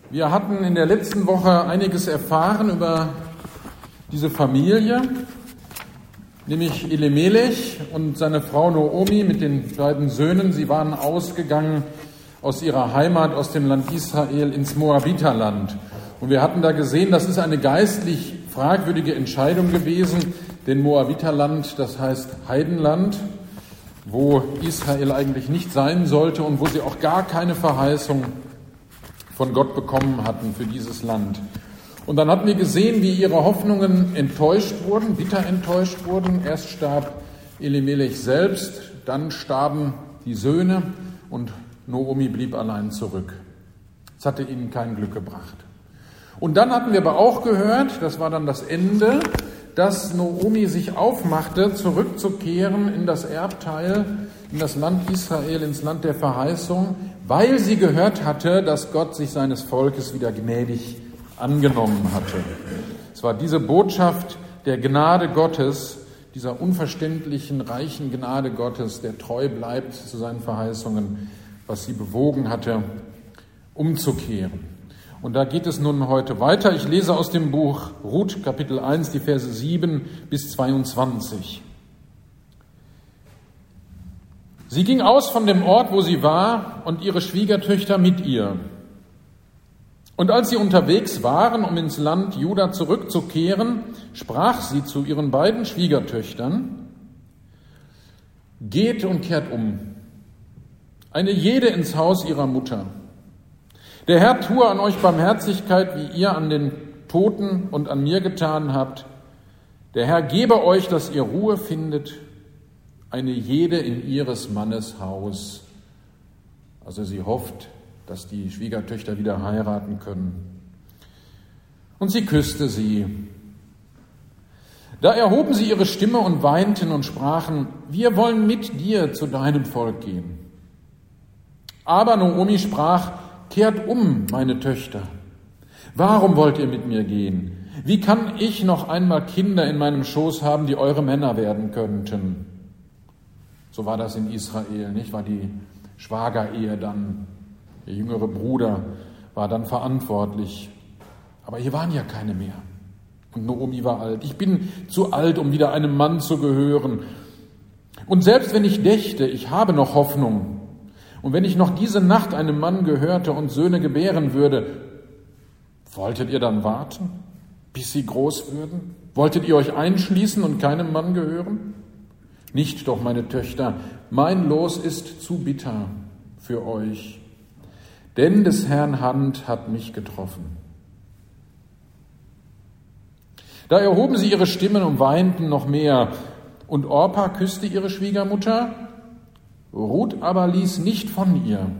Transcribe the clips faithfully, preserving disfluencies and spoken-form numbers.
Wir hatten in der letzten Woche einiges erfahren über diese Familie, nämlich Elimelech und seine Frau Noomi mit den beiden Söhnen. Sie waren ausgegangen aus ihrer Heimat, aus dem Land Israel ins Moabiterland. Und wir hatten da gesehen, das ist eine geistlich fragwürdige Entscheidung gewesen, denn Moabiterland, das heißt Heidenland, wo Israel eigentlich nicht sein sollte und wo sie auch gar keine Verheißung von Gott bekommen hatten für dieses Land. Und dann hatten wir gesehen, wie ihre Hoffnungen enttäuscht wurden, bitter enttäuscht wurden. Erst starb Elimelech selbst, dann starben die Söhne und Noomi blieb allein zurück. Es hatte ihnen kein Glück gebracht. Und dann hatten wir aber auch gehört, das war dann das Ende, dass Noomi sich aufmachte, zurückzukehren in das Erbteil, in das Land Israel, ins Land der Verheißung, weil sie gehört hatte, dass Gott sich seines Volkes wieder gnädig angenommen hatte. Es war diese Botschaft der Gnade Gottes, dieser unverständlichen, reichen Gnade Gottes, der treu bleibt zu seinen Verheißungen, was sie bewogen hatte, umzukehren. Und da geht es nun heute weiter. Ich lese aus dem Buch Ruth, Kapitel eins, die Verse sieben bis zweiundzwanzig. Sie ging aus von dem Ort, wo sie war, und ihre Schwiegertöchter mit ihr. Und als sie unterwegs waren, um ins Land Juda zurückzukehren, sprach sie zu ihren beiden Schwiegertöchtern: Geht und kehrt um, eine jede ins Haus ihrer Mutter. Der Herr tue an euch Barmherzigkeit, wie ihr an den Toten und an mir getan habt. Der Herr gebe euch, dass ihr Ruhe findet, eine jede in ihres Mannes Haus. Also sie hofft, dass die Schwiegertöchter wieder heiraten können. Und sie küsste sie. Da erhoben sie ihre Stimme und weinten und sprachen: Wir wollen mit dir zu deinem Volk gehen. Aber Noomi sprach: Kehrt um, meine Töchter. Warum wollt ihr mit mir gehen? Wie kann ich noch einmal Kinder in meinem Schoß haben, die eure Männer werden könnten? So war das in Israel, nicht? War die Schwagerehe dann, der jüngere Bruder war dann verantwortlich. Aber hier waren ja keine mehr. Und Noomi war alt. Ich bin zu alt, um wieder einem Mann zu gehören. Und selbst wenn ich dächte, ich habe noch Hoffnung, und wenn ich noch diese Nacht einem Mann gehörte und Söhne gebären würde, wolltet ihr dann warten, bis sie groß würden? Wolltet ihr euch einschließen und keinem Mann gehören? Nicht doch, meine Töchter, mein Los ist zu bitter für euch, denn des Herrn Hand hat mich getroffen. Da erhoben sie ihre Stimmen und weinten noch mehr, und Orpa küsste ihre Schwiegermutter, Ruth aber ließ nicht von ihr.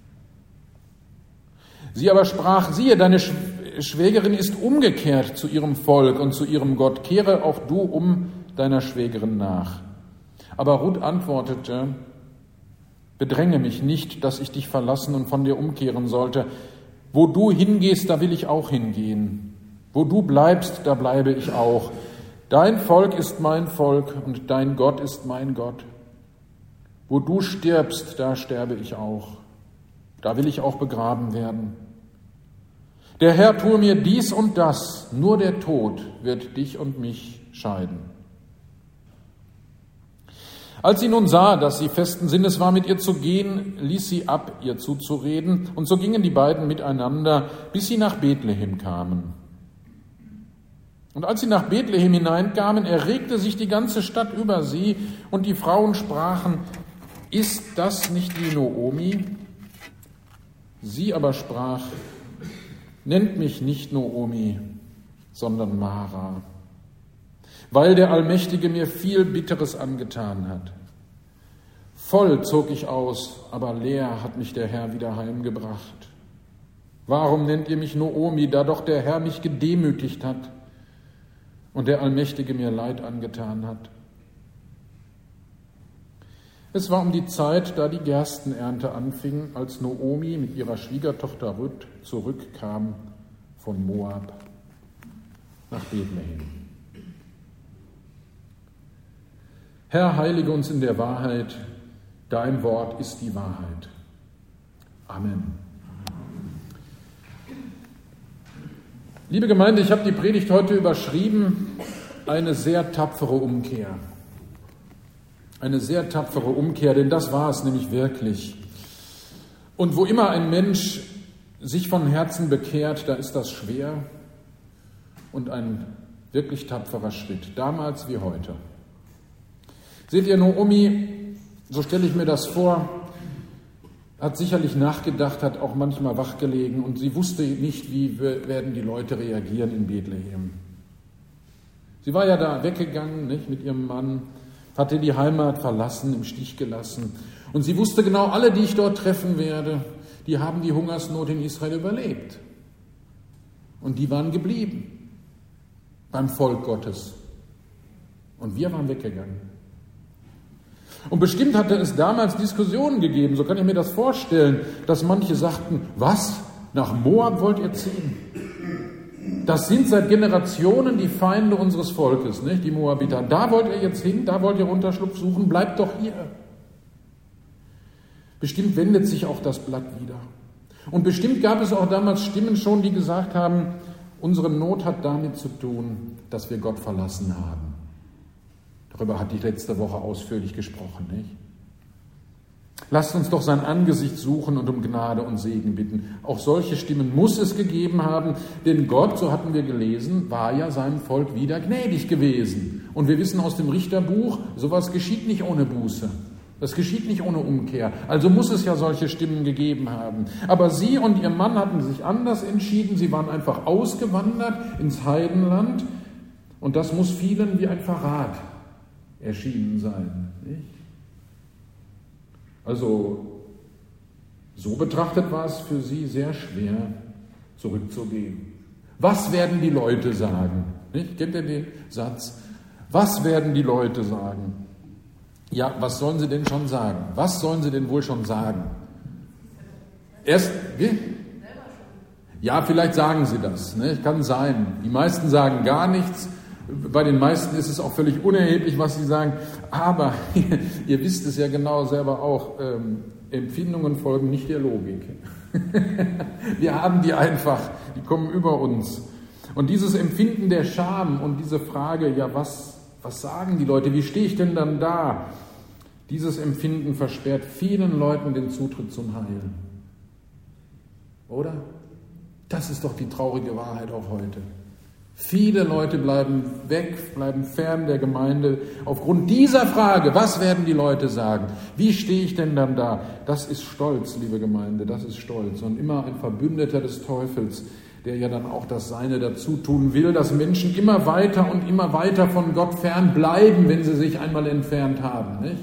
Sie aber sprach: Siehe, deine Schwägerin ist umgekehrt zu ihrem Volk und zu ihrem Gott. Kehre auch du um deiner Schwägerin nach. Aber Ruth antwortete: Bedränge mich nicht, dass ich dich verlassen und von dir umkehren sollte. Wo du hingehst, da will ich auch hingehen. Wo du bleibst, da bleibe ich auch. Dein Volk ist mein Volk und dein Gott ist mein Gott. Wo du stirbst, da sterbe ich auch. Da will ich auch begraben werden. Der Herr tue mir dies und das, nur der Tod wird dich und mich scheiden. Als sie nun sah, dass sie festen Sinnes war, mit ihr zu gehen, ließ sie ab, ihr zuzureden, und so gingen die beiden miteinander, bis sie nach Bethlehem kamen. Und als sie nach Bethlehem hineinkamen, erregte sich die ganze Stadt über sie, und die Frauen sprachen: Ist das nicht die Noomi? Sie aber sprach: Nennt mich nicht Noomi, sondern Mara, weil der Allmächtige mir viel Bitteres angetan hat. Voll zog ich aus, aber leer hat mich der Herr wieder heimgebracht. Warum nennt ihr mich Noomi, da doch der Herr mich gedemütigt hat und der Allmächtige mir Leid angetan hat? Es war um die Zeit, da die Gerstenernte anfing, als Noomi mit ihrer Schwiegertochter Ruth zurückkam von Moab nach Bethlehem. Herr, heilige uns in der Wahrheit, dein Wort ist die Wahrheit. Amen. Liebe Gemeinde, ich habe die Predigt heute überschrieben, eine sehr tapfere Umkehr. Eine sehr tapfere Umkehr, denn das war es nämlich wirklich. Und wo immer ein Mensch sich von Herzen bekehrt, da ist das schwer und ein wirklich tapferer Schritt, damals wie heute. Seht ihr, Naomi, so stelle ich mir das vor, hat sicherlich nachgedacht, hat auch manchmal wachgelegen und sie wusste nicht, wie werden die Leute reagieren in Bethlehem. Sie war ja da weggegangen, nicht, mit ihrem Mann, hatte die Heimat verlassen, im Stich gelassen. Und sie wusste genau, alle, die ich dort treffen werde, die haben die Hungersnot in Israel überlebt. Und die waren geblieben beim Volk Gottes. Und wir waren weggegangen. Und bestimmt hatte es damals Diskussionen gegeben, so kann ich mir das vorstellen, dass manche sagten, was, nach Moab wollt ihr ziehen? Das sind seit Generationen die Feinde unseres Volkes, nicht? Die Moabiter. Da wollt ihr jetzt hin, da wollt ihr Unterschlupf suchen, bleibt doch hier. Bestimmt wendet sich auch das Blatt wieder. Und bestimmt gab es auch damals Stimmen schon, die gesagt haben, unsere Not hat damit zu tun, dass wir Gott verlassen haben. Darüber hatte ich letzte Woche ausführlich gesprochen, nicht? Lasst uns doch sein Angesicht suchen und um Gnade und Segen bitten. Auch solche Stimmen muss es gegeben haben, denn Gott, so hatten wir gelesen, war ja seinem Volk wieder gnädig gewesen. Und wir wissen aus dem Richterbuch, sowas geschieht nicht ohne Buße. Das geschieht nicht ohne Umkehr. Also muss es ja solche Stimmen gegeben haben. Aber sie und ihr Mann hatten sich anders entschieden. Sie waren einfach ausgewandert ins Heidenland. Und das muss vielen wie ein Verrat erschienen sein. Nicht? Also so betrachtet war es für sie sehr schwer, zurückzugehen. Was werden die Leute sagen? Nicht? Kennt ihr den Satz? Was werden die Leute sagen? Ja, was sollen sie denn schon sagen? Was sollen sie denn wohl schon sagen? Erst, wie? Ja, vielleicht sagen sie das. Ne? Kann sein. Die meisten sagen gar nichts. Bei den meisten ist es auch völlig unerheblich, was sie sagen. Aber ihr wisst es ja genau selber auch, ähm, Empfindungen folgen nicht der Logik. Wir haben die einfach, die kommen über uns. Und dieses Empfinden der Scham und diese Frage, ja, was, was sagen die Leute, wie stehe ich denn dann da? Dieses Empfinden versperrt vielen Leuten den Zutritt zum Heil. Oder? Das ist doch die traurige Wahrheit auch heute. Viele Leute bleiben weg, bleiben fern der Gemeinde aufgrund dieser Frage, was werden die Leute sagen? Wie stehe ich denn dann da? Das ist Stolz, liebe Gemeinde, das ist Stolz. Und immer ein Verbündeter des Teufels, der ja dann auch das Seine dazu tun will, dass Menschen immer weiter und immer weiter von Gott fern bleiben, wenn sie sich einmal entfernt haben, nicht?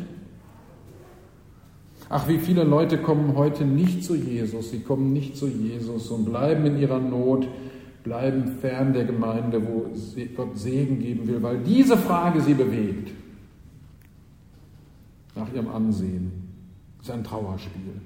Ach, wie viele Leute kommen heute nicht zu Jesus, sie kommen nicht zu Jesus und bleiben in ihrer Not, bleiben fern der Gemeinde, wo Gott Segen geben will, weil diese Frage sie bewegt. Nach ihrem Ansehen. Das ist ein Trauerspiel.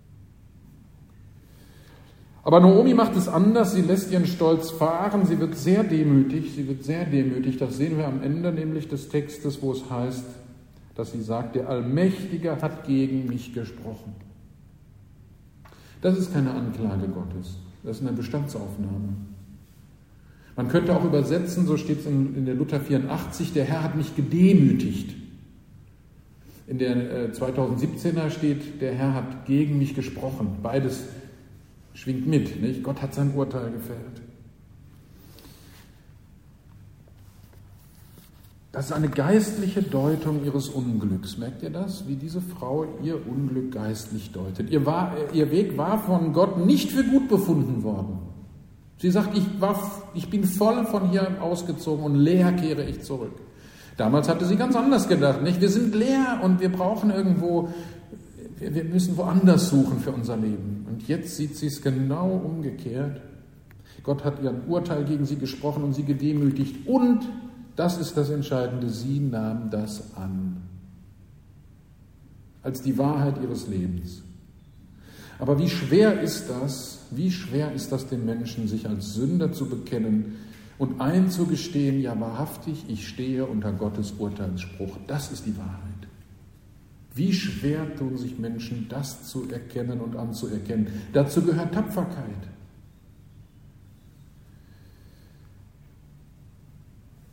Aber Naomi macht es anders, sie lässt ihren Stolz fahren, sie wird sehr demütig, sie wird sehr demütig. Das sehen wir am Ende nämlich des Textes, wo es heißt, dass sie sagt, der Allmächtige hat gegen mich gesprochen. Das ist keine Anklage Gottes, das ist eine Bestandsaufnahme. Man könnte auch übersetzen, so steht es in, in der Luther vierundachtzig, der Herr hat mich gedemütigt. In der äh, zweitausendsiebzehner steht, der Herr hat gegen mich gesprochen. Beides schwingt mit, nicht? Gott hat sein Urteil gefällt. Das ist eine geistliche Deutung ihres Unglücks. Merkt ihr das? Wie diese Frau ihr Unglück geistlich deutet. Ihr, war, ihr Weg war von Gott nicht für gut befunden worden. Sie sagt, ich, war, ich bin voll von hier ausgezogen und leer kehre ich zurück. Damals hatte sie ganz anders gedacht, nicht? Wir sind leer und wir brauchen irgendwo, wir, wir müssen woanders suchen für unser Leben. Und jetzt sieht sie es genau umgekehrt. Gott hat ihr Urteil gegen sie gesprochen und sie gedemütigt. Und, das ist das Entscheidende, sie nahm das an. Als die Wahrheit ihres Lebens. Aber wie schwer ist das, wie schwer ist das den Menschen, sich als Sünder zu bekennen und einzugestehen, ja wahrhaftig, ich stehe unter Gottes Urteilsspruch. Das ist die Wahrheit. Wie schwer tun sich Menschen, das zu erkennen und anzuerkennen. Dazu gehört Tapferkeit.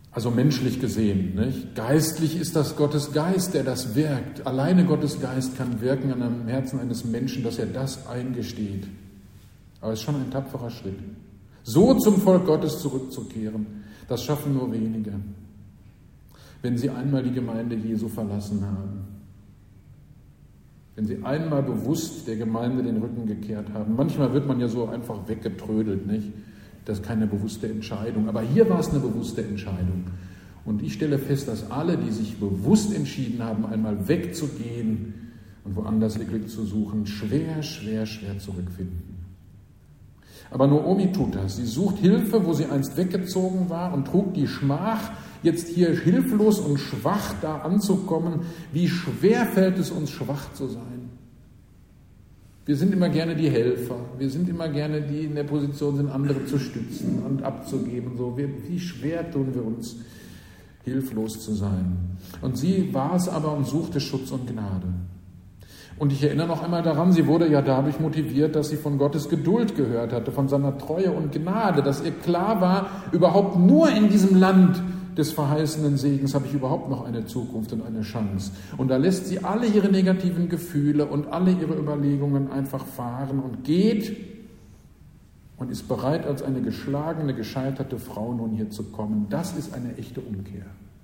Also menschlich gesehen, nicht? Geistlich ist das Gottes Geist, der das wirkt. Alleine Gottes Geist kann wirken an einem Herzen eines Menschen, dass er das eingesteht. Aber es ist schon ein tapferer Schritt. So zum Volk Gottes zurückzukehren, das schaffen nur wenige, wenn sie einmal die Gemeinde Jesu verlassen haben. Wenn sie einmal bewusst der Gemeinde den Rücken gekehrt haben. Manchmal wird man ja so einfach weggetrödelt, nicht? Das ist keine bewusste Entscheidung. Aber hier war es eine bewusste Entscheidung. Und ich stelle fest, dass alle, die sich bewusst entschieden haben, einmal wegzugehen und woanders ihr Glück zu suchen, schwer, schwer, schwer zurückfinden. Aber Naomi tut das. Sie sucht Hilfe, wo sie einst weggezogen war und trug die Schmach, jetzt hier hilflos und schwach da anzukommen. Wie schwer fällt es uns, schwach zu sein. Wir sind immer gerne die Helfer. Wir sind immer gerne die in der Position sind, andere zu stützen und abzugeben. So, wie schwer tun wir uns, hilflos zu sein. Und sie war es aber und suchte Schutz und Gnade. Und ich erinnere noch einmal daran, sie wurde ja dadurch motiviert, dass sie von Gottes Geduld gehört hatte, von seiner Treue und Gnade, dass ihr klar war, überhaupt nur in diesem Land des verheißenen Segens habe ich überhaupt noch eine Zukunft und eine Chance. Und da lässt sie alle ihre negativen Gefühle und alle ihre Überlegungen einfach fahren und geht und ist bereit, als eine geschlagene, gescheiterte Frau nun hier zu kommen. Das ist eine echte Umkehr.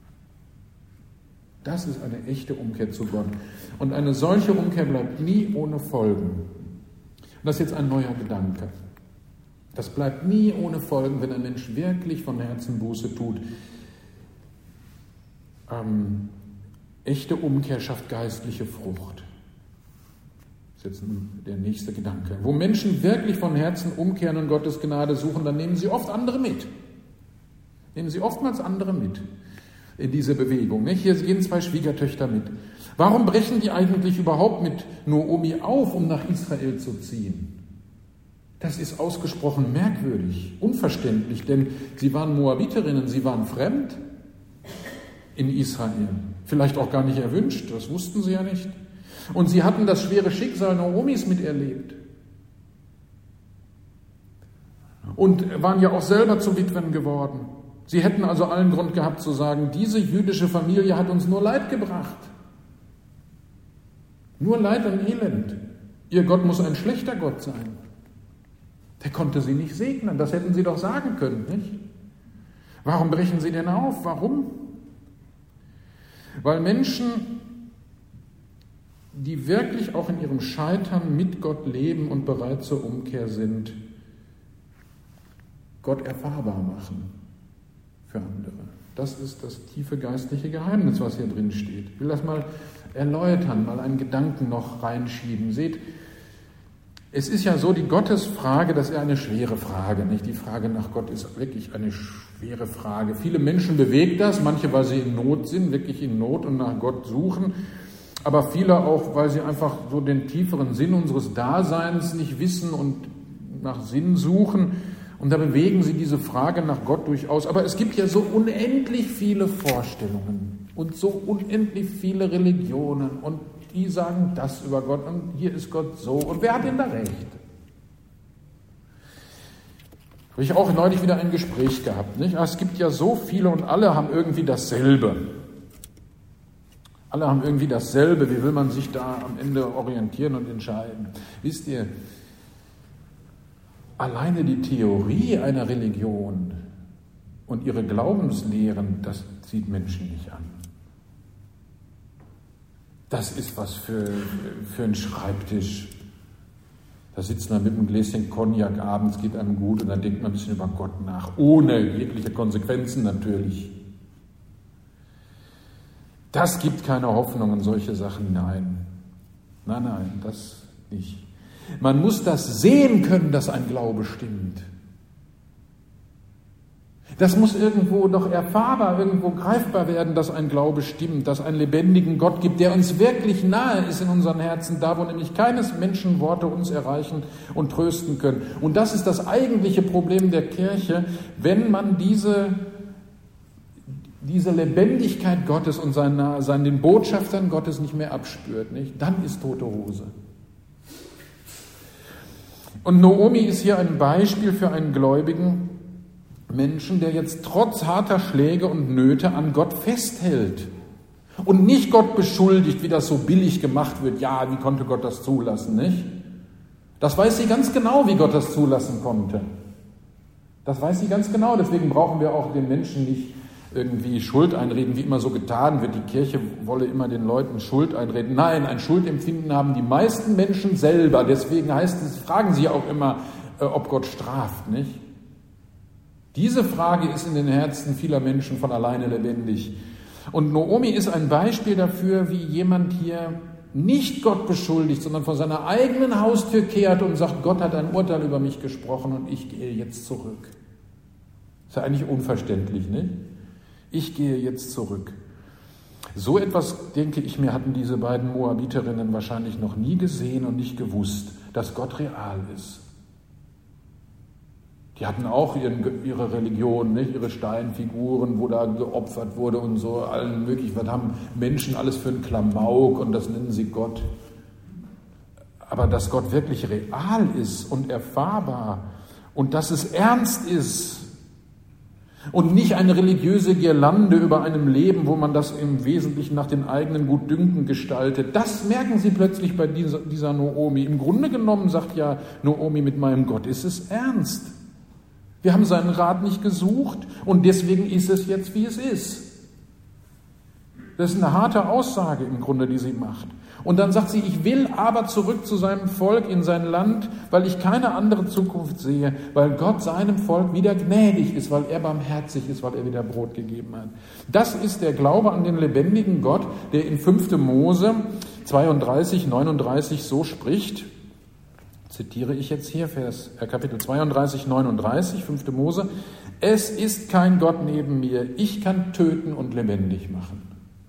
Das ist eine echte Umkehr zu Gott. Und eine solche Umkehr bleibt nie ohne Folgen. Und das ist jetzt ein neuer Gedanke. Das bleibt nie ohne Folgen, wenn ein Mensch wirklich von Herzen Buße tut. Ähm, echte Umkehr schafft geistliche Frucht. Das ist jetzt der nächste Gedanke. Wo Menschen wirklich von Herzen umkehren und Gottes Gnade suchen, dann nehmen sie oft andere mit. Nehmen sie oftmals andere mit in diese Bewegung. Nicht? Hier gehen zwei Schwiegertöchter mit. Warum brechen die eigentlich überhaupt mit Naomi auf, um nach Israel zu ziehen? Das ist ausgesprochen merkwürdig, unverständlich, denn sie waren Moabiterinnen, sie waren fremd in Israel. Vielleicht auch gar nicht erwünscht, das wussten sie ja nicht. Und sie hatten das schwere Schicksal Naomis miterlebt. Und waren ja auch selber zu Witwen geworden. Sie hätten also allen Grund gehabt zu sagen, diese jüdische Familie hat uns nur Leid gebracht. Nur Leid und Elend. Ihr Gott muss ein schlechter Gott sein. Der konnte sie nicht segnen, das hätten sie doch sagen können, nicht? Warum brechen sie denn auf? Warum? Weil Menschen, die wirklich auch in ihrem Scheitern mit Gott leben und bereit zur Umkehr sind, Gott erfahrbar machen für andere. Das ist das tiefe geistliche Geheimnis, was hier drin steht. Ich will das mal erläutern, mal einen Gedanken noch reinschieben. Seht, es ist ja so, die Gottesfrage, das ist ja eine schwere Frage, nicht? Die Frage nach Gott ist wirklich eine schwere Frage. Viele Menschen bewegt das, manche, weil sie in Not sind, wirklich in Not und nach Gott suchen, aber viele auch, weil sie einfach so den tieferen Sinn unseres Daseins nicht wissen und nach Sinn suchen. Und da bewegen sie diese Frage nach Gott durchaus. Aber es gibt ja so unendlich viele Vorstellungen und so unendlich viele Religionen und die sagen das über Gott und hier ist Gott so. Und wer hat denn da recht? Habe ich auch neulich wieder ein Gespräch gehabt. Nicht? Es gibt ja so viele und alle haben irgendwie dasselbe. Alle haben irgendwie dasselbe. Wie will man sich da am Ende orientieren und entscheiden? Wisst ihr, alleine die Theorie einer Religion und ihre Glaubenslehren, das zieht Menschen nicht an. Das ist was für, für einen Schreibtisch. Da sitzt man mit einem Gläschen Cognac abends, geht einem gut und dann denkt man ein bisschen über Gott nach, ohne jegliche Konsequenzen natürlich. Das gibt keine Hoffnung in solche Sachen, nein. Nein, nein, das nicht. Man muss das sehen können, dass ein Glaube stimmt. Das muss irgendwo doch erfahrbar, irgendwo greifbar werden, dass ein Glaube stimmt, dass es einen lebendigen Gott gibt, der uns wirklich nahe ist in unseren Herzen, da wo nämlich keines Menschen Worte uns erreichen und trösten können. Und das ist das eigentliche Problem der Kirche, wenn man diese, diese Lebendigkeit Gottes und seinen, seinen, den Botschaftern Gottes nicht mehr abspürt, nicht? Dann ist tote Hose. Und Naomi ist hier ein Beispiel für einen Gläubigen, Menschen, der jetzt trotz harter Schläge und Nöte an Gott festhält und nicht Gott beschuldigt, wie das so billig gemacht wird. Ja, wie konnte Gott das zulassen, nicht? Das weiß sie ganz genau, wie Gott das zulassen konnte. Das weiß sie ganz genau, deswegen brauchen wir auch den Menschen nicht irgendwie Schuld einreden, wie immer so getan wird. Die Kirche wolle immer den Leuten Schuld einreden. Nein, ein Schuldempfinden haben die meisten Menschen selber. Deswegen heißt es, fragen sie auch immer, ob Gott straft, nicht? Diese Frage ist in den Herzen vieler Menschen von alleine lebendig. Und Naomi ist ein Beispiel dafür, wie jemand hier nicht Gott beschuldigt, sondern vor seiner eigenen Haustür kehrt und sagt, Gott hat ein Urteil über mich gesprochen und ich gehe jetzt zurück. Ist ja eigentlich unverständlich, nicht? Ich gehe jetzt zurück. So etwas, denke ich mir, hatten diese beiden Moabiterinnen wahrscheinlich noch nie gesehen und nicht gewusst, dass Gott real ist. Die hatten auch ihren, ihre Religion, nicht? Ihre Steinfiguren, wo da geopfert wurde und so, allen möglichen. Was haben Menschen alles für einen Klamauk und das nennen sie Gott. Aber dass Gott wirklich real ist und erfahrbar und dass es ernst ist und nicht eine religiöse Girlande über einem Leben, wo man das im Wesentlichen nach den eigenen Gutdünken gestaltet, das merken sie plötzlich bei dieser, dieser Naomi. Im Grunde genommen sagt ja Naomi, mit meinem Gott ist es ernst. Wir haben seinen Rat nicht gesucht und deswegen ist es jetzt, wie es ist. Das ist eine harte Aussage im Grunde, die sie macht. Und dann sagt sie, ich will aber zurück zu seinem Volk in sein Land, weil ich keine andere Zukunft sehe, weil Gott seinem Volk wieder gnädig ist, weil er barmherzig ist, weil er wieder Brot gegeben hat. Das ist der Glaube an den lebendigen Gott, der in fünfte Mose zweiunddreißig, neununddreißig so spricht. Zitiere ich jetzt hier, Vers, äh, Kapitel zweiunddreißig, neununddreißig, fünfte Mose. Es ist kein Gott neben mir, ich kann töten und lebendig machen.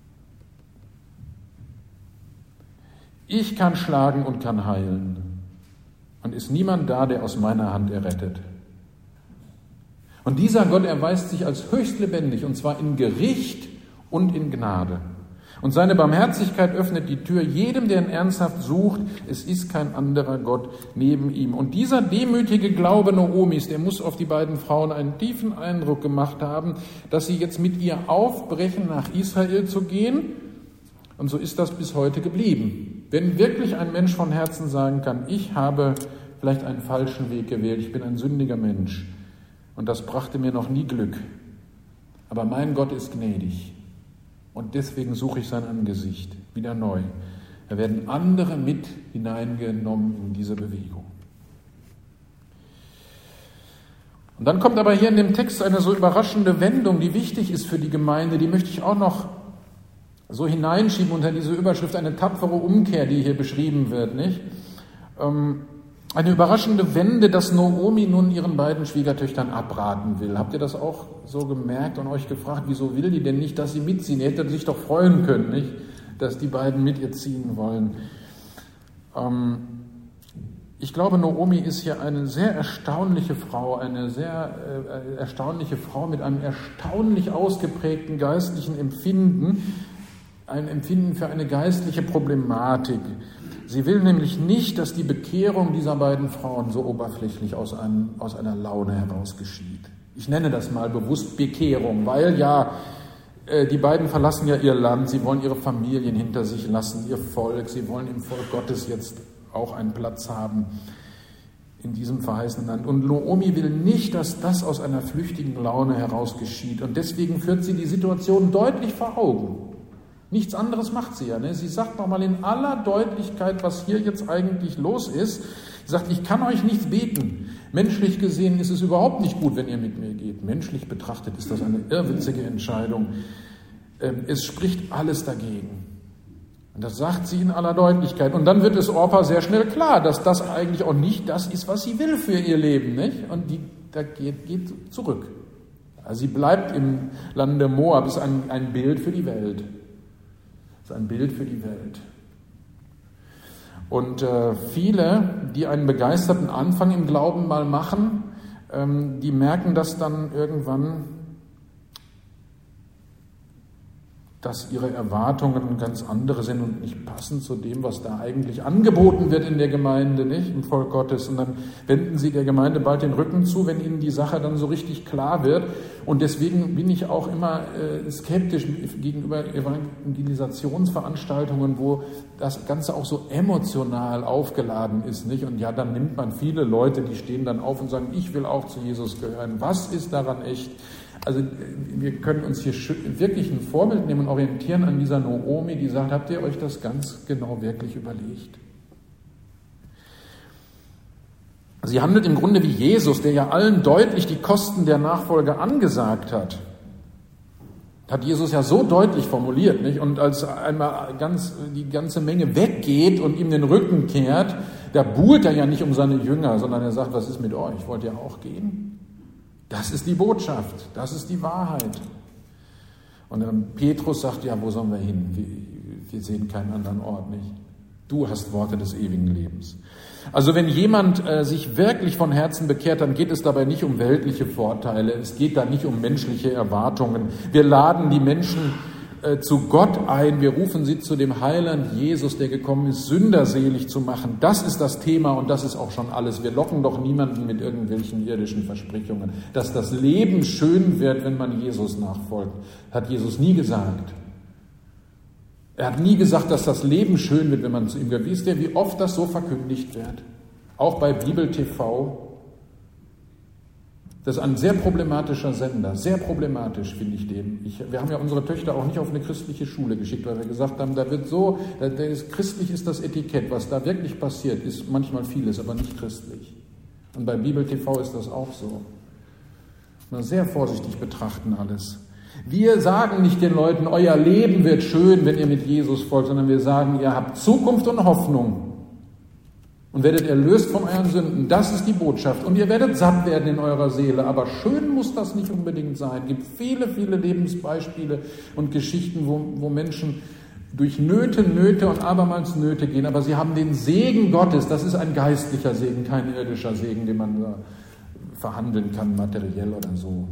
Ich kann schlagen und kann heilen. Und ist niemand da, der aus meiner Hand errettet. Und dieser Gott erweist sich als höchst lebendig, und zwar in Gericht und in Gnade. Und seine Barmherzigkeit öffnet die Tür jedem, der ihn ernsthaft sucht. Es ist kein anderer Gott neben ihm. Und dieser demütige Glaube Naomis, der muss auf die beiden Frauen einen tiefen Eindruck gemacht haben, dass sie jetzt mit ihr aufbrechen, nach Israel zu gehen. Und so ist das bis heute geblieben. Wenn wirklich ein Mensch von Herzen sagen kann, ich habe vielleicht einen falschen Weg gewählt, ich bin ein sündiger Mensch und das brachte mir noch nie Glück, aber mein Gott ist gnädig und deswegen suche ich sein Angesicht wieder neu. Da werden andere mit hineingenommen in diese Bewegung. Und dann kommt aber hier in dem Text eine so überraschende Wendung, die wichtig ist für die Gemeinde, die möchte ich auch noch so hineinschieben unter diese Überschrift, eine tapfere Umkehr, die hier beschrieben wird, nicht? Ähm, eine überraschende Wende, dass Naomi nun ihren beiden Schwiegertöchtern abraten will. Habt ihr das auch so gemerkt und euch gefragt, wieso will die denn nicht, dass sie mitziehen? Ihr hättet sich doch freuen können, nicht? Dass die beiden mit ihr ziehen wollen. Ähm, ich glaube, Naomi ist hier eine sehr erstaunliche Frau, eine sehr äh, erstaunliche Frau mit einem erstaunlich ausgeprägten geistlichen Empfinden, ein Empfinden für eine geistliche Problematik. Sie will nämlich nicht, dass die Bekehrung dieser beiden Frauen so oberflächlich aus, einem, aus einer Laune heraus geschieht. Ich nenne das mal bewusst Bekehrung, weil ja äh, die beiden verlassen ja ihr Land, sie wollen ihre Familien hinter sich lassen, ihr Volk, sie wollen im Volk Gottes jetzt auch einen Platz haben in diesem verheißenen Land. Und Naomi will nicht, dass das aus einer flüchtigen Laune heraus geschieht. Und deswegen führt sie die Situation deutlich vor Augen. Nichts anderes macht sie ja. Ne? Sie sagt nochmal in aller Deutlichkeit, was hier jetzt eigentlich los ist. Sie sagt, ich kann euch nichts beten. Menschlich gesehen ist es überhaupt nicht gut, wenn ihr mit mir geht. Menschlich betrachtet ist das eine irrwitzige Entscheidung. Es spricht alles dagegen. Und das sagt sie in aller Deutlichkeit. Und dann wird es Orpa sehr schnell klar, dass das eigentlich auch nicht das ist, was sie will für ihr Leben. Nicht? Und die da geht, geht zurück. Also sie bleibt im Lande Moab, ist ein, ein Bild für die Welt. Das ist ein Bild für die Welt. Und äh, viele, die einen begeisterten Anfang im Glauben mal machen, ähm, die merken das dann irgendwann dass ihre Erwartungen ganz andere sind und nicht passen zu dem, was da eigentlich angeboten wird in der Gemeinde, nicht im Volk Gottes. Und dann wenden sie der Gemeinde bald den Rücken zu, wenn ihnen die Sache dann so richtig klar wird. Und deswegen bin ich auch immer äh, skeptisch gegenüber Evangelisationsveranstaltungen, wo das Ganze auch so emotional aufgeladen ist, nicht? Und ja, dann nimmt man viele Leute, die stehen dann auf und sagen, ich will auch zu Jesus gehören. Was ist daran echt? Also wir können uns hier wirklich ein Vorbild nehmen und orientieren an dieser Naomi, die sagt, habt ihr euch das ganz genau wirklich überlegt? Sie handelt im Grunde wie Jesus, der ja allen deutlich die Kosten der Nachfolge angesagt hat. Hat Jesus ja so deutlich formuliert, nicht? Und als einmal ganz, die ganze Menge weggeht und ihm den Rücken kehrt, da buhlt er ja nicht um seine Jünger, sondern er sagt, was ist mit euch? Wollt ihr auch gehen? Das ist die Botschaft, das ist die Wahrheit. Und dann Petrus sagt, ja, wo sollen wir hin? Wir, wir sehen keinen anderen Ort, nicht? Du hast Worte des ewigen Lebens. Also wenn jemand äh, sich wirklich von Herzen bekehrt, dann geht es dabei nicht um weltliche Vorteile, es geht da nicht um menschliche Erwartungen. Wir laden die Menschen äh, zu Gott ein, wir rufen sie zu dem Heiland Jesus, der gekommen ist, Sünder selig zu machen. Das ist das Thema und das ist auch schon alles. Wir locken doch niemanden mit irgendwelchen irdischen Versprechungen. Dass das Leben schön wird, wenn man Jesus nachfolgt, hat Jesus nie gesagt. Er hat nie gesagt, dass das Leben schön wird, wenn man zu ihm gehört. Wisst ihr, wie oft das so verkündigt wird? Auch bei Bibel T V. Das ist ein sehr problematischer Sender. Sehr problematisch, finde ich den. Ich, wir haben ja unsere Töchter auch nicht auf eine christliche Schule geschickt, weil wir gesagt haben, da wird so, da ist, christlich ist das Etikett. Was da wirklich passiert, ist manchmal vieles, aber nicht christlich. Und bei Bibel T V ist das auch so. Mal sehr vorsichtig betrachten alles. Wir sagen nicht den Leuten, euer Leben wird schön, wenn ihr mit Jesus folgt, sondern wir sagen, ihr habt Zukunft und Hoffnung und werdet erlöst von euren Sünden. Das ist die Botschaft. Und ihr werdet satt werden in eurer Seele. Aber schön muss das nicht unbedingt sein. Es gibt viele, viele Lebensbeispiele und Geschichten, wo, wo Menschen durch Nöte, Nöte und abermals Nöte gehen. Aber sie haben den Segen Gottes. Das ist ein geistlicher Segen, kein irdischer Segen, den man da verhandeln kann, materiell oder so.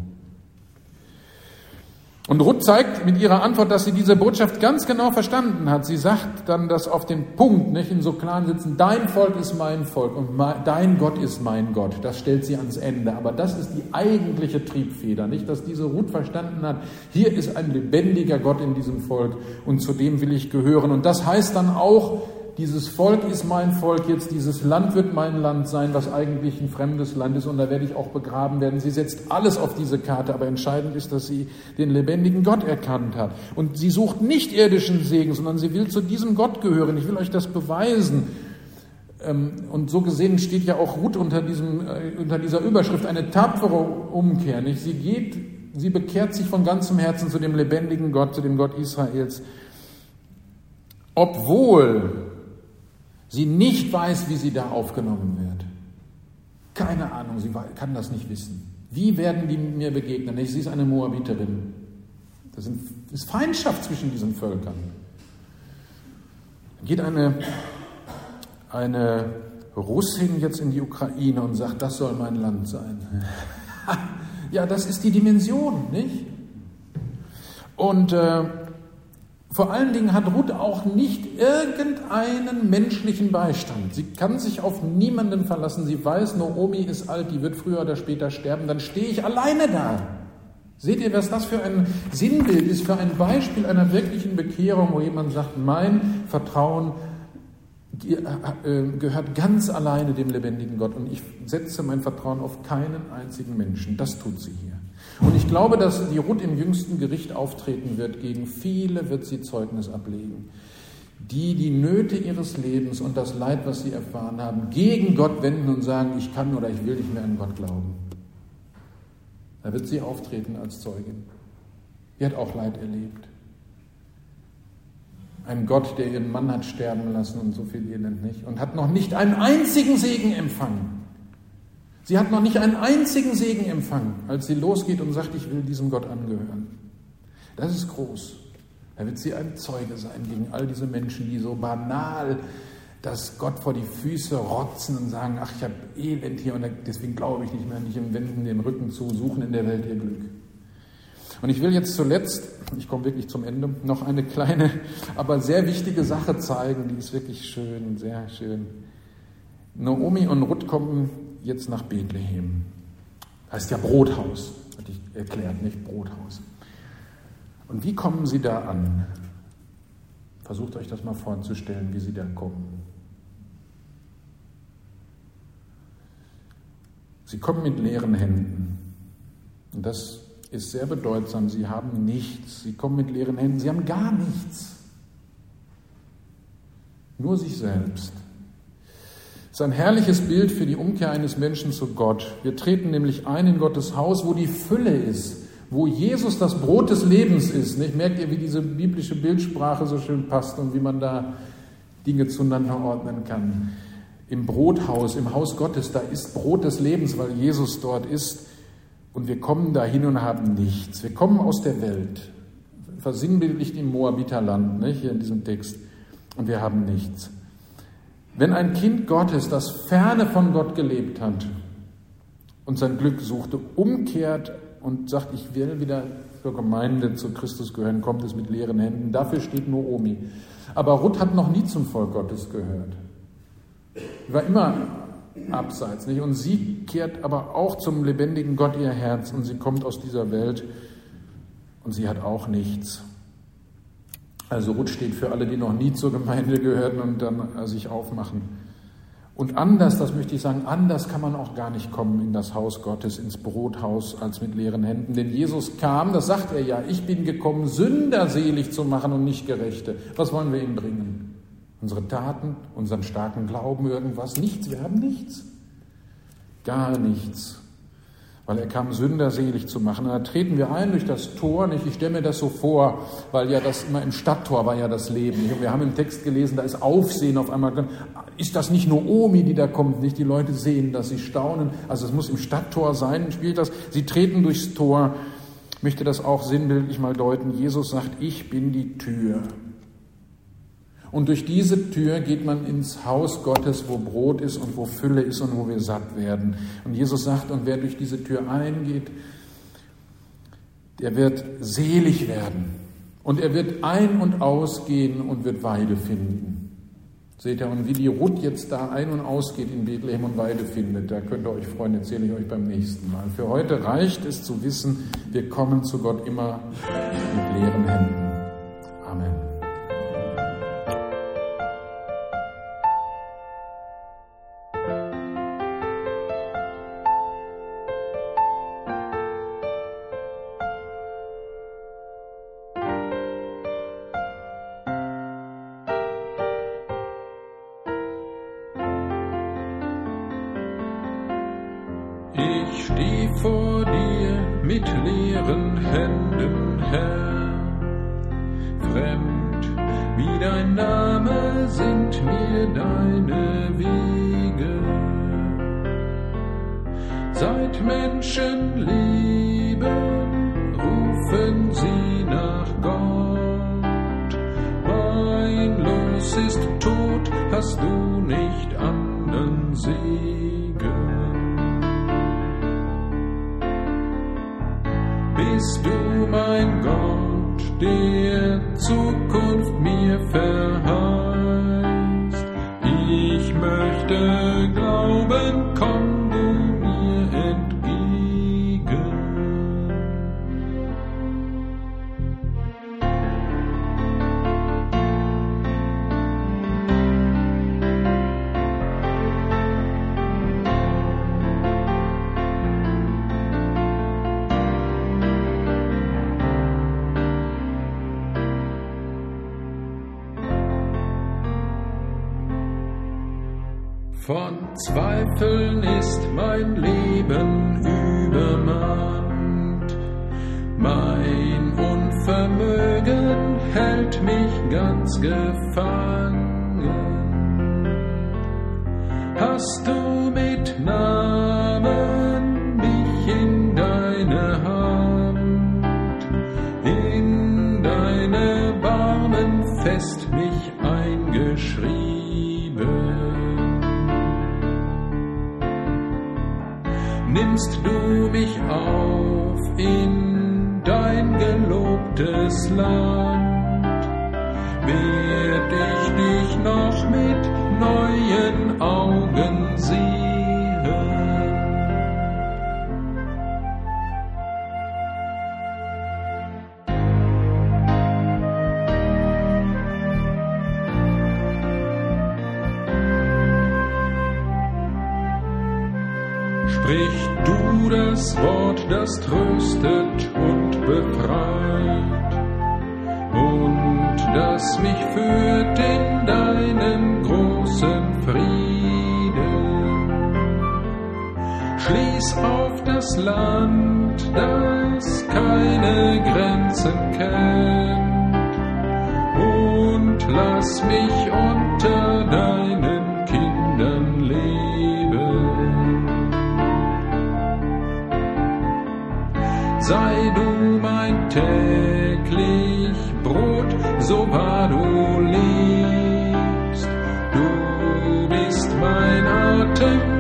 Und Ruth zeigt mit ihrer Antwort, dass sie diese Botschaft ganz genau verstanden hat. Sie sagt dann das auf den Punkt, nicht in so klaren Sätzen, dein Volk ist mein Volk und dein Gott ist mein Gott. Das stellt sie ans Ende. Aber das ist die eigentliche Triebfeder, nicht, dass diese Ruth verstanden hat, hier ist ein lebendiger Gott in diesem Volk und zu dem will ich gehören. Und das heißt dann auch, dieses Volk ist mein Volk, jetzt dieses Land wird mein Land sein, was eigentlich ein fremdes Land ist und da werde ich auch begraben werden. Sie setzt alles auf diese Karte, aber entscheidend ist, dass sie den lebendigen Gott erkannt hat. Und sie sucht nicht irdischen Segen, sondern sie will zu diesem Gott gehören. Ich will euch das beweisen. Und so gesehen steht ja auch Ruth unter, diesem, unter dieser Überschrift, eine tapfere Umkehr. Nicht? Sie geht, sie bekehrt sich von ganzem Herzen zu dem lebendigen Gott, zu dem Gott Israels, obwohl sie nicht weiß, wie sie da aufgenommen wird. Keine Ahnung, sie kann das nicht wissen. Wie werden die mir begegnen? Sie ist eine Moabiterin. Das ist Feindschaft zwischen diesen Völkern. Dann geht eine, eine Russin jetzt in die Ukraine und sagt, das soll mein Land sein. Ja, das ist die Dimension, nicht? Und äh, vor allen Dingen hat Ruth auch nicht irgendeinen menschlichen Beistand. Sie kann sich auf niemanden verlassen. Sie weiß, Naomi ist alt, die wird früher oder später sterben. Dann stehe ich alleine da. Seht ihr, was das für ein Sinnbild ist, für ein Beispiel einer wirklichen Bekehrung, wo jemand sagt, mein Vertrauen gehört ganz alleine dem lebendigen Gott. Und ich setze mein Vertrauen auf keinen einzigen Menschen. Das tut sie hier. Und ich glaube, dass die Ruth im jüngsten Gericht auftreten wird. Gegen viele wird sie Zeugnis ablegen, die die Nöte ihres Lebens und das Leid, was sie erfahren haben, gegen Gott wenden und sagen, ich kann oder ich will nicht mehr an Gott glauben. Da wird sie auftreten als Zeugin. Sie hat auch Leid erlebt. Ein Gott, der ihren Mann hat sterben lassen und so viel Elend nicht und hat noch nicht einen einzigen Segen empfangen. Sie hat noch nicht einen einzigen Segen empfangen, als sie losgeht und sagt, ich will diesem Gott angehören. Das ist groß. Da wird sie ein Zeuge sein gegen all diese Menschen, die so banal das Gott vor die Füße rotzen und sagen, ach, ich habe Elend hier und deswegen glaube ich nicht mehr an dich und wenden den Rücken zu, suchen in der Welt ihr Glück. Und ich will jetzt zuletzt, ich komme wirklich zum Ende, noch eine kleine, aber sehr wichtige Sache zeigen, die ist wirklich schön, sehr schön. Naomi und Ruth kommen jetzt nach Bethlehem. Heißt ja Brothaus, hatte ich erklärt, nicht Brothaus. Und wie kommen sie da an? Versucht euch das mal vorzustellen, wie sie da kommen. Sie kommen mit leeren Händen. Und das ist sehr bedeutsam. Sie haben nichts. Sie kommen mit leeren Händen. Sie haben gar nichts. Nur sich selbst. Das ist ein herrliches Bild für die Umkehr eines Menschen zu Gott. Wir treten nämlich ein in Gottes Haus, wo die Fülle ist, wo Jesus das Brot des Lebens ist. Nicht? Merkt ihr, wie diese biblische Bildsprache so schön passt und wie man da Dinge zueinander ordnen kann? Im Brothaus, im Haus Gottes, da ist Brot des Lebens, weil Jesus dort ist. Und wir kommen dahin und haben nichts. Wir kommen aus der Welt, versinnbildlicht im Moabiterland, nicht? Hier in diesem Text. Und wir haben nichts. Wenn ein Kind Gottes, das ferne von Gott gelebt hat und sein Glück suchte, umkehrt und sagt, ich will wieder zur Gemeinde, zu Christus gehören, kommt es mit leeren Händen. Dafür steht Naomi. Aber Ruth hat noch nie zum Volk Gottes gehört. Sie war immer abseits, nicht? Und sie kehrt aber auch zum lebendigen Gott ihr Herz und sie kommt aus dieser Welt und sie hat auch nichts. Also Ruth steht für alle, die noch nie zur Gemeinde gehörten und dann sich aufmachen. Und anders, das möchte ich sagen, anders kann man auch gar nicht kommen in das Haus Gottes, ins Brothaus, als mit leeren Händen. Denn Jesus kam, das sagt er ja, ich bin gekommen, Sünder selig zu machen und nicht Gerechte. Was wollen wir ihm bringen? Unsere Taten, unseren starken Glauben, irgendwas? Nichts, wir haben nichts. Gar nichts. Weil er kam, Sünder selig zu machen. Und da treten wir ein durch das Tor, nicht? Ich stelle mir das so vor, weil ja das immer im Stadttor war ja das Leben. Nicht? Und wir haben im Text gelesen, da ist Aufsehen auf einmal. Ist das nicht Naomi, die da kommt? Nicht? Die Leute sehen das, sie staunen. Also es muss im Stadttor sein, spielt das. Sie treten durchs Tor. Ich möchte das auch sinnbildlich mal deuten. Jesus sagt, ich bin die Tür. Und durch diese Tür geht man ins Haus Gottes, wo Brot ist und wo Fülle ist und wo wir satt werden. Und Jesus sagt, und wer durch diese Tür eingeht, der wird selig werden. Und er wird ein- und ausgehen und wird Weide finden. Seht ihr, und wie die Ruth jetzt da ein- und ausgeht in Bethlehem und Weide findet, da könnt ihr euch freuen, erzähle ich euch beim nächsten Mal. Für heute reicht es zu wissen, wir kommen zu Gott immer mit leeren Händen. Amen. Ich steh vor dir mit leeren Händen, Herr. Fremd wie dein Name sind mir deine Wege. Seit Menschen leben, rufen sie nach Gott. Mein Los ist tot, hast du nicht anderen Segen. Bist du mein Gott, der Zukunft mir verheißt? Ich möchte glauben, komm du mir entgegen. Von Zweifeln ist mein Leben übermannt. Mein Unvermögen hält mich ganz gefangen. Hast du mit Namen mich in deine Hand, in deine Barmen fest mich eingeschrieben. Nimmst du mich auf in dein gelobtes Land, werd ich dich noch mit neuen Augen sehen. Sprich du das Wort, das tröstet und befreit und das mich führt in deinen großen Frieden. Schließ auf das Land, das keine Grenzen kennt, und lass mich unter deinen Kindern leben. Sei du mein täglich Brot, so wahr du lebst. Du bist mein Atem,